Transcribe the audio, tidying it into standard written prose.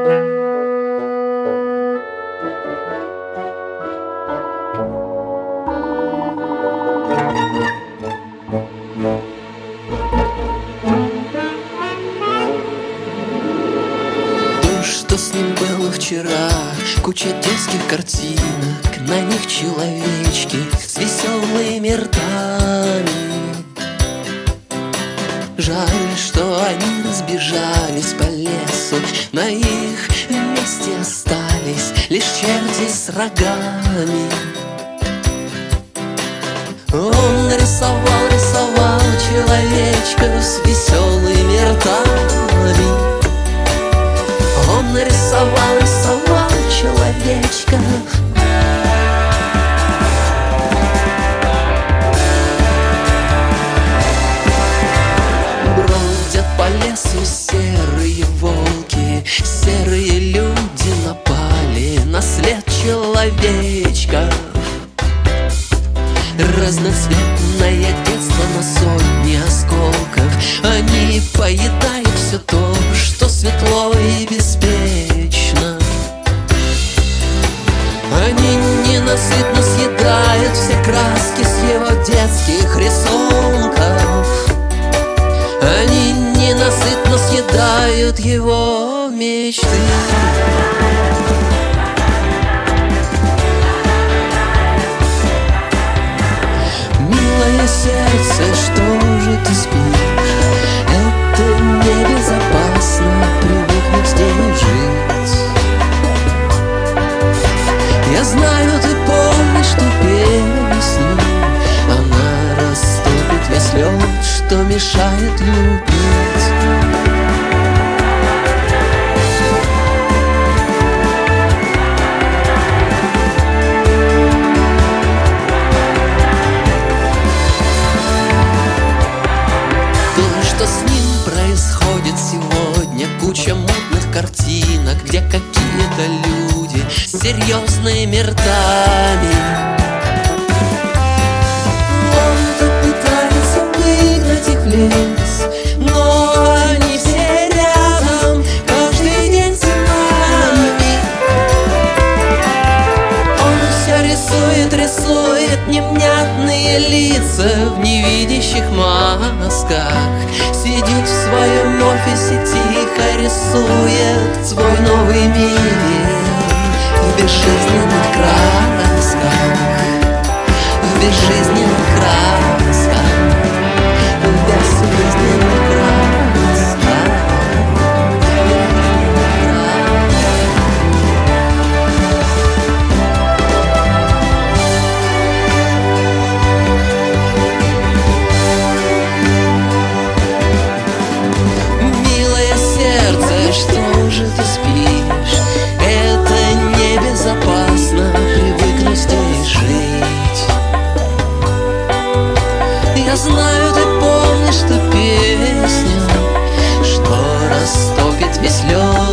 Что с ним было вчера? Куча детских картинок, на них человечки с веселыми ртами. Жаль, что они разбежались по лесу, на их месте остались лишь черти с рогами. Он рисовал, рисовал человечков с веселыми ртами. Он рисовал, рисовал человечков. Бродят по лесу серые волки, серые люди напали на след человечков. Разноцветное детство на сотни осколков. Они поедают все то, что светло и беспечно. Они ненасытно съедают все краски с его детских рисунков. Они ненасытно съедают его мечты. Милое сердце, что же ты спишь? Это небезопасно привыкнуть здесь жить. Я знаю, ты помнишь ту песню. Она растопит весь лед, что мешает любить. Сегодня куча мутных картинок, где какие-то люди с серьезными ртами. Он-то пытается выгнать их в лес, но они все рядом, каждый день с нами. Он все рисует, рисует невнятные лица в невидящих масках. Сидит в своем офисе, тихо рисует свой новый мир в безжизненных красках, в безжизненных красках, в безжизненных красках. Что же ты спишь? Это небезопасно привыкнуть здесь жить. Я знаю, ты помнишь ту песню, что растопит весь лед,